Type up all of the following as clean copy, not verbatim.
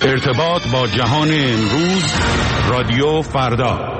ارتباط با جهان امروز، رادیو فردا.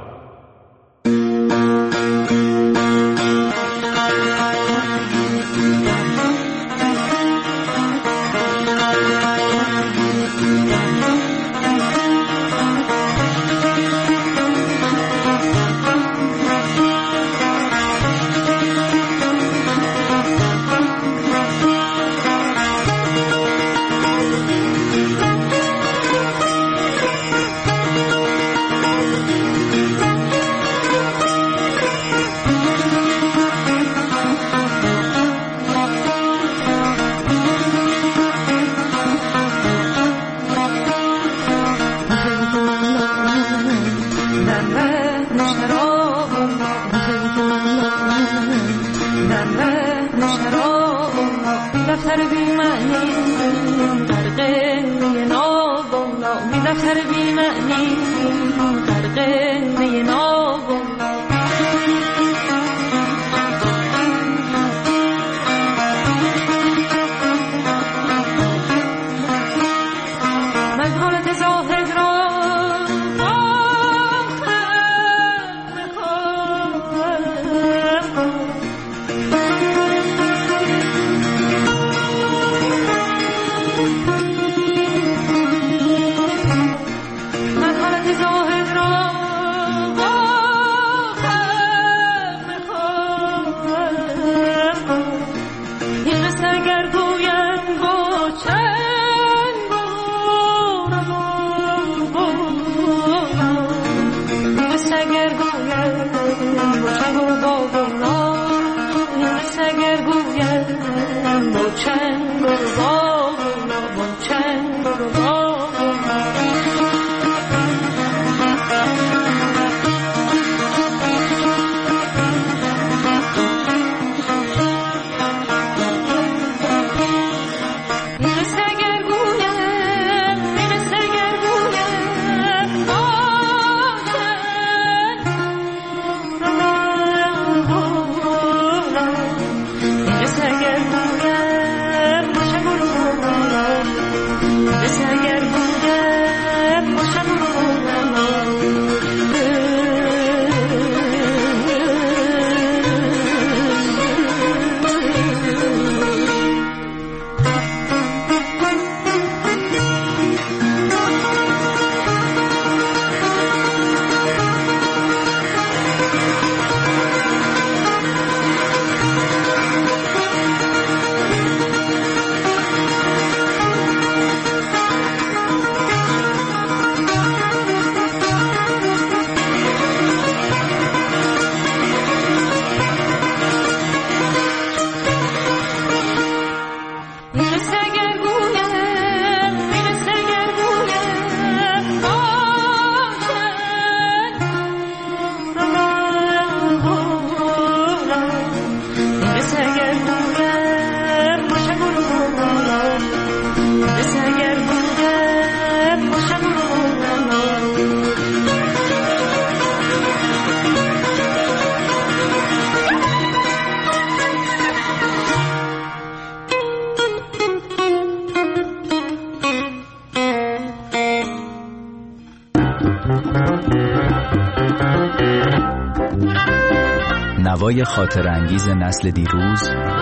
نوای خاطر انگیز نسل دیروز،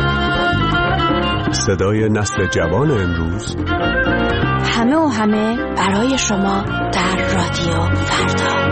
صدای نسل جوان امروز، همه و همه برای شما در رادیو فردا.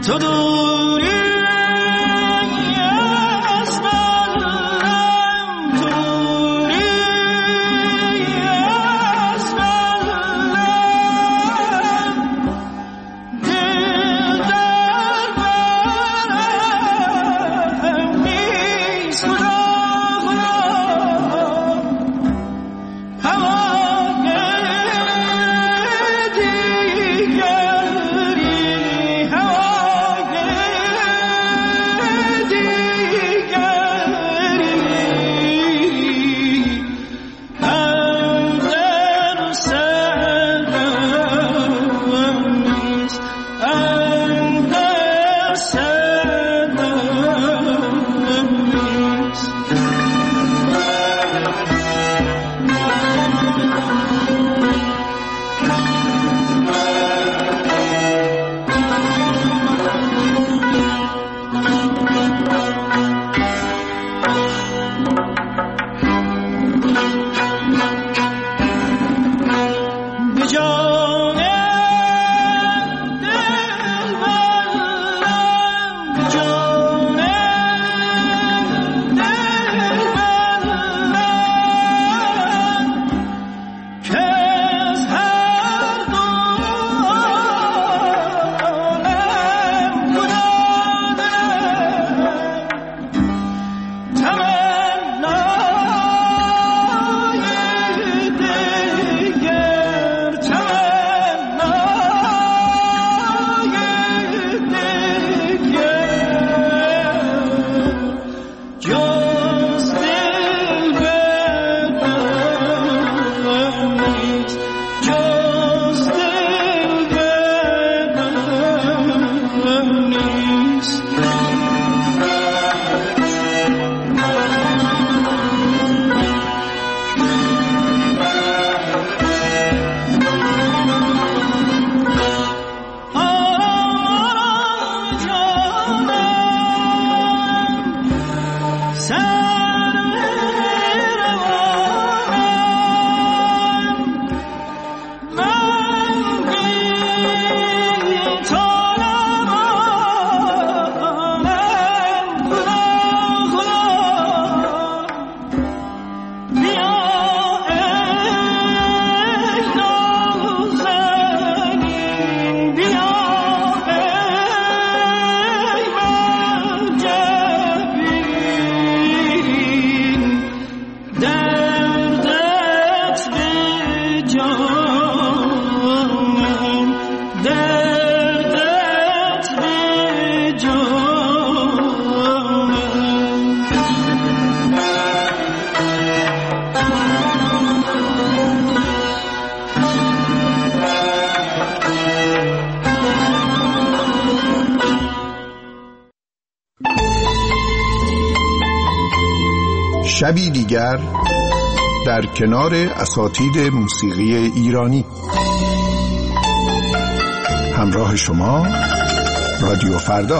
شبی دیگر در کنار اساتید موسیقی ایرانی. همراه شما رادیو فردا.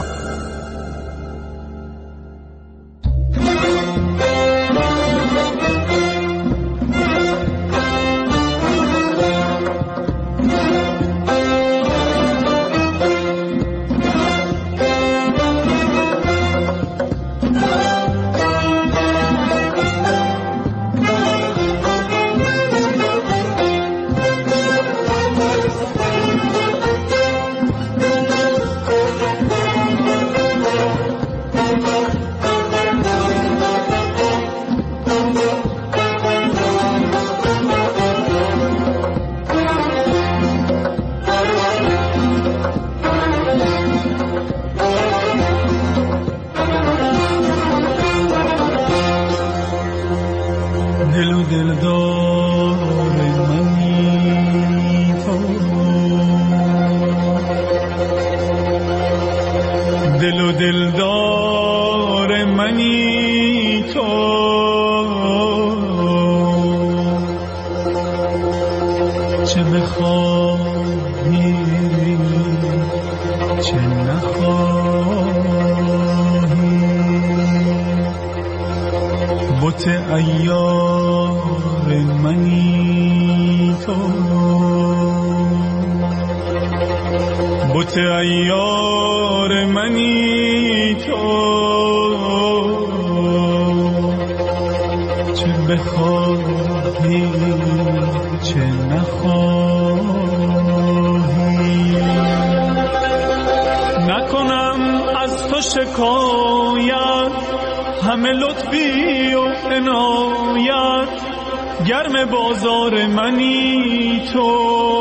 بت عیار منی تو، چه بخواهی چه نخواهی. نکنم از تو شکایت، همه لطفی و عنایت، گرم بازار منی تو،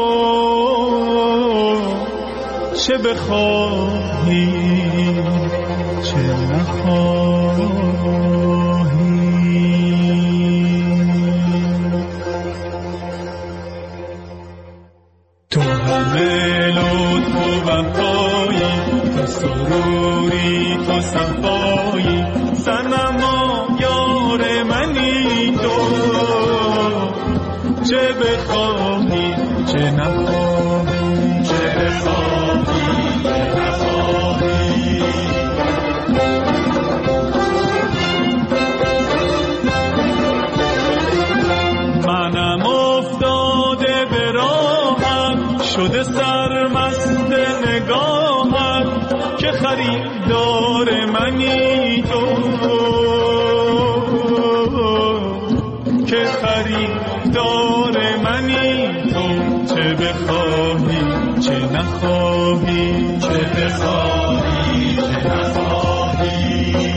چه بخواهی چه نخواهی. تو همه لطف و وفایی، تو سروری تو صفایی، صنما یار منی تو، چه بخواهی چه نخواهی، چه بخواهی چه نخواهی. منم افتاده به راهت، شده سرمست نگاهت، که خریدار منی تو، که خریدار منی تو، چه بخواهی چه نخواهی، چه بخواهی چه نخواهی.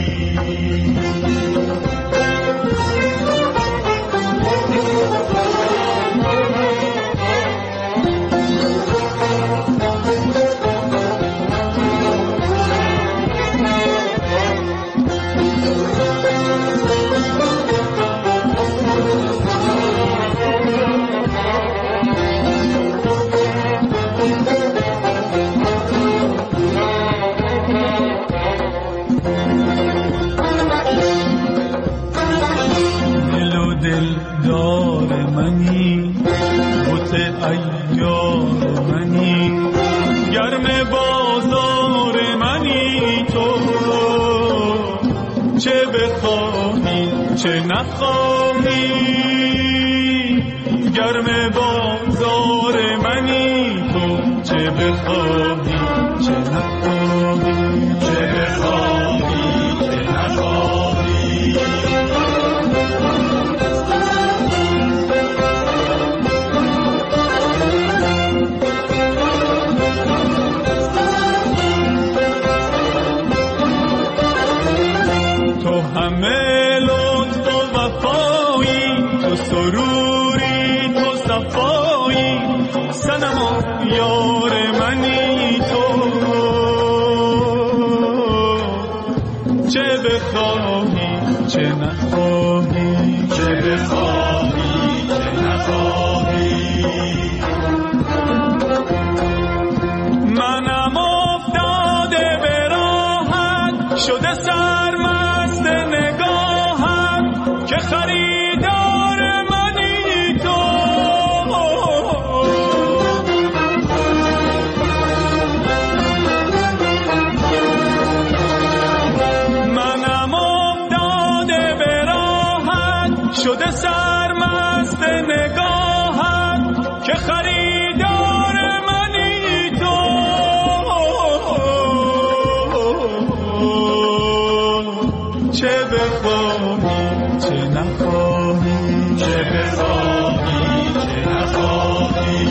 دلدار منی، بت عیار منی، گرم بازار منی تو، چه بخواهی چه نخواهی. گرم بازار منی تو، چه بخواهی چه نخواهی، چه بخواهی چه نخواهی. همه لطف و وفایی، تو سروری تو صفایی، صنما یار منی تو، چه بخواهی چه نخواهی، چه بخواهی چه نخواهی. منم افتاده به راهت، شده سرمست نگاهم، که خریدار منی تو، منم افتاده به راهت، شده سرمست نگاهم، که خریدار منی تو، چه بخواهی چه نخواهی، چه بخواهی چه نخواهی.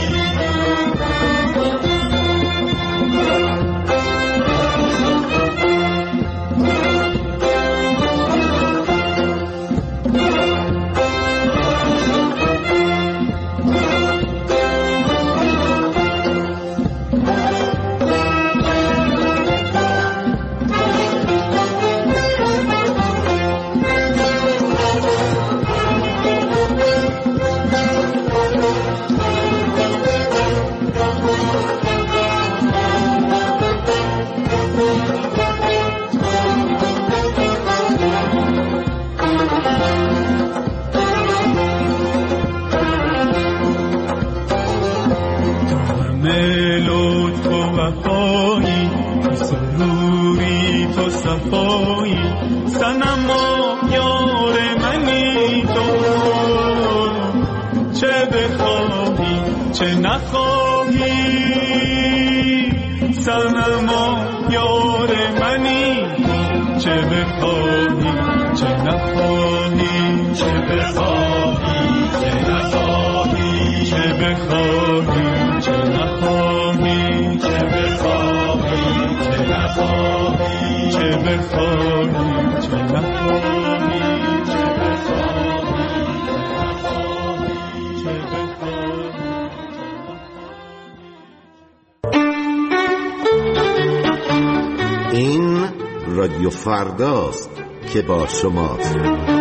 صفایی صنما یار منی تو، چه بخواهی چه نخواهی صنما یار منی چه بخواهی چه نخواهی چه بخواهی چه نخواهی چه بخواهی چه نخواهی چه بخواهی چه نخواهی چه بخواهی چه نخواهی چه این رادیو فرداست که با شماست.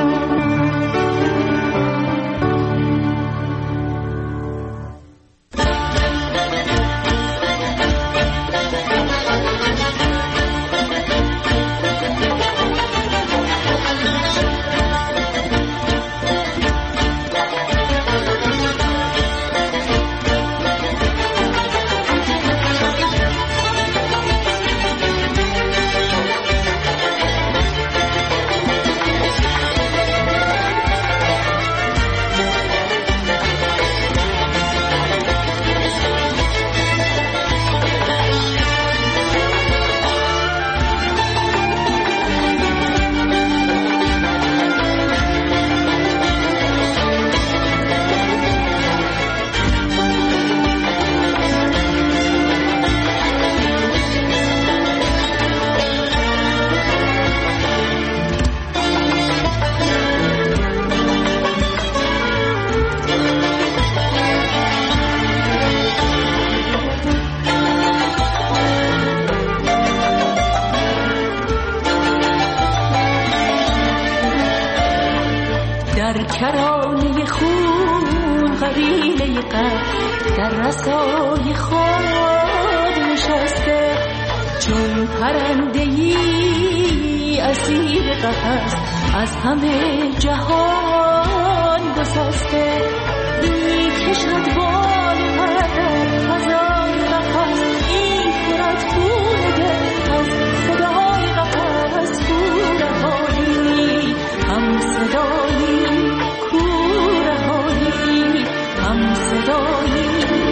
در کرانه خون قبیله قد در رسای خود نشسته، چون پرنده‌ای اسیر قفس از همه جهان گسسته. میکشد بال پر در فضای قفس، این خورد خون دل از صدای قفس. کورهایی هم صدایی، کورهایی هم صدایی.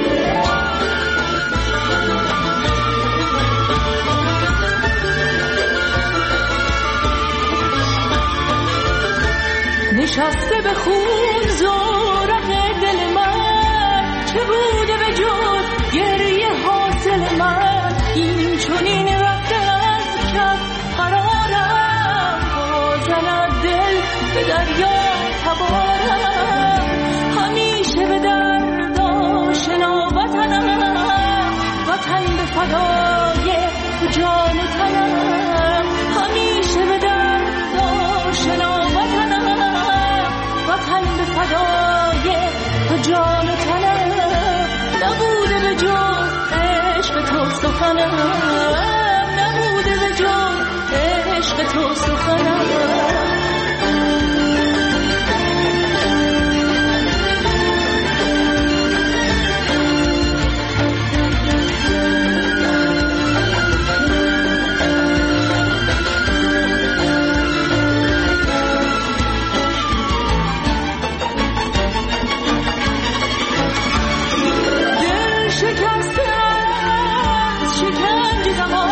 نشسته به خون زورق دل من، چه بوده به جز گریه حاصل من. این چنین رفته از کف قرارم، بازند دل به دریا تبارم. همیشه به درد آشنا وطنم، وطن به فدای تو جان تنم. همیشه به درد آشنا وطنم، وطن به فدای تو جان تنم. نبوده به جز عشق تو سخنم، نبوده به جز عشق تو سخنم. شکسته از شکنج زمان،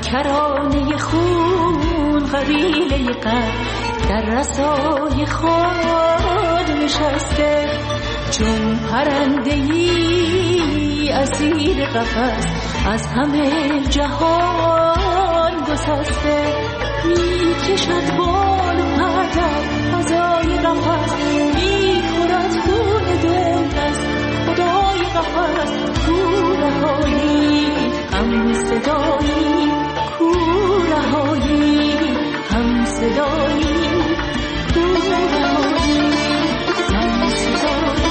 کرانه خون قبیله قد در رسای خود نشسته، چون پرنده‌ای اسیر قفس از همه جهان گسسته. میکشد بال و پرد فضای قفس، میخورد خون دل از خدای قفس. کورهایی هم صدایی، کورهایی هم صدایی، کورهایی هم صدایی.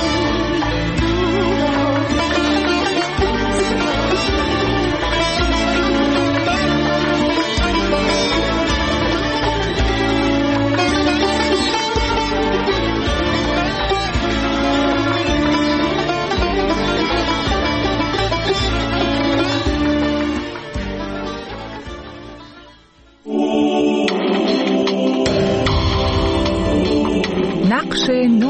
نقش نو.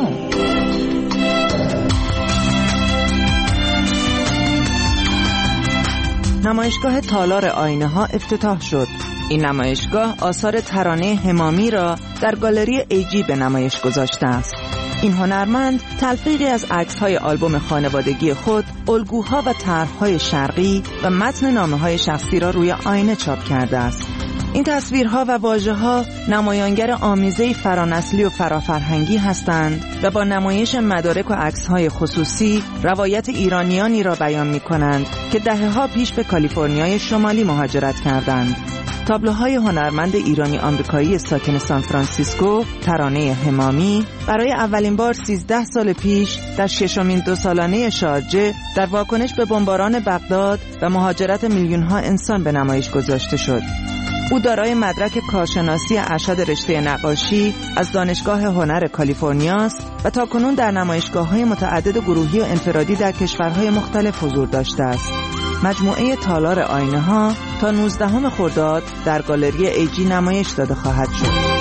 نمایشگاه تالار آینه ها افتتاح شد. این نمایشگاه آثار ترانه همامی را در گالری ایجی به نمایش گذاشته است. این هنرمند تلفیقی از عکس‌های آلبوم خانوادگی خود، الگوها و طرح‌های شرقی و متن نامه‌های شخصی را روی آینه چاپ کرده است. این تصویرها و واژه‌ها نمایانگر آمیزه‌ای فرانسلی و فرافرهنگی هستند و با نمایش مدارک و عکس‌های خصوصی روایت ایرانیانی را بیان می‌کنند که دهه‌ها پیش به کالیفرنیای شمالی مهاجرت کردند. تابلوهای هنرمند ایرانی آمریکایی ساکن سان فرانسیسکو، ترانه همامی، برای اولین بار 13 سال پیش در 6مین 2 سالانه شارجه در واکنش به بمباران بغداد و مهاجرت میلیون‌ها انسان به نمایش گذاشته شد. او دارای مدرک کارشناسی ارشد رشته نقاشی از دانشگاه هنر کالیفرنیا است و تاکنون در نمایشگاه‌های متعدد گروهی و انفرادی در کشورهای مختلف حضور داشته است. مجموعه تالار آینه ها تا 19 خرداد در گالری ایجی نمایش داده خواهد شد.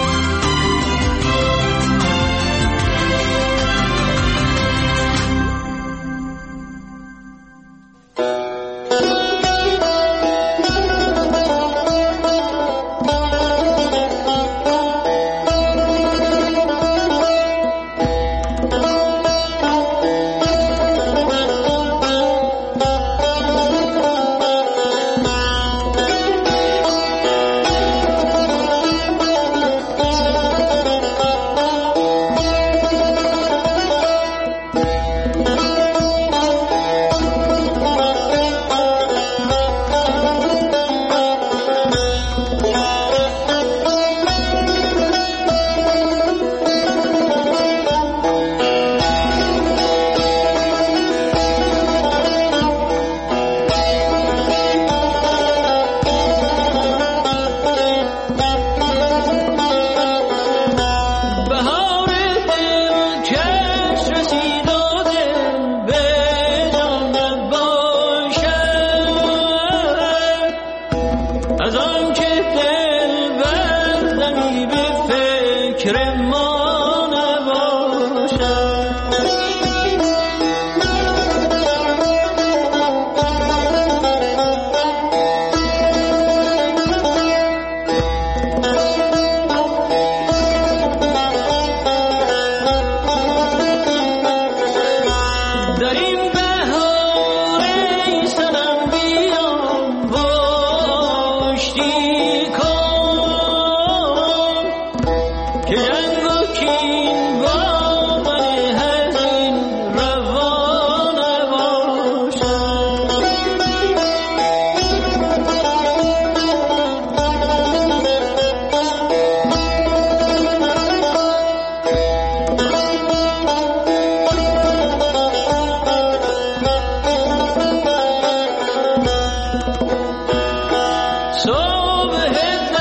صبح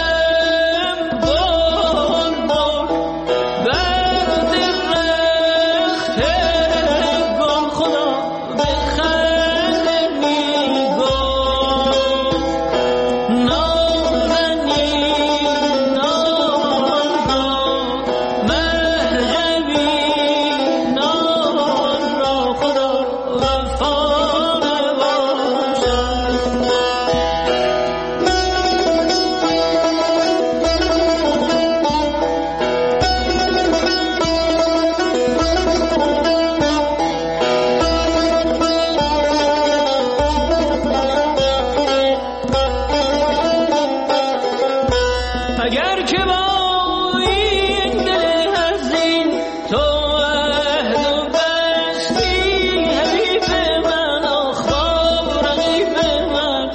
اگر که با این دل حزین تو عهد و بستی حریف من آخا رقیب من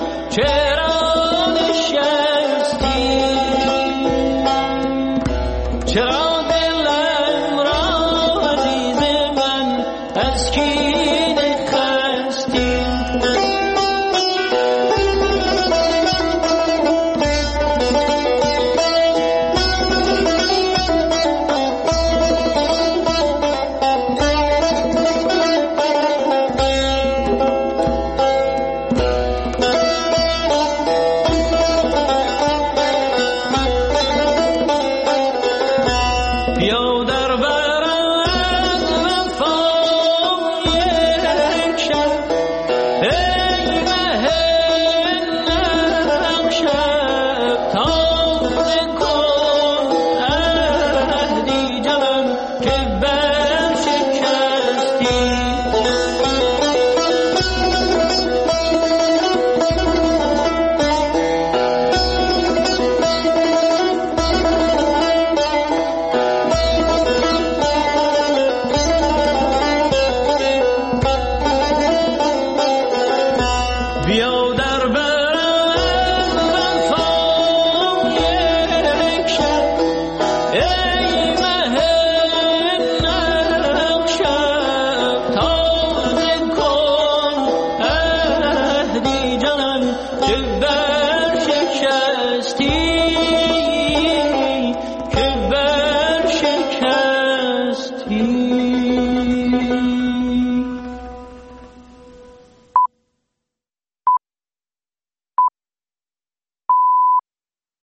چرا نشستی چرا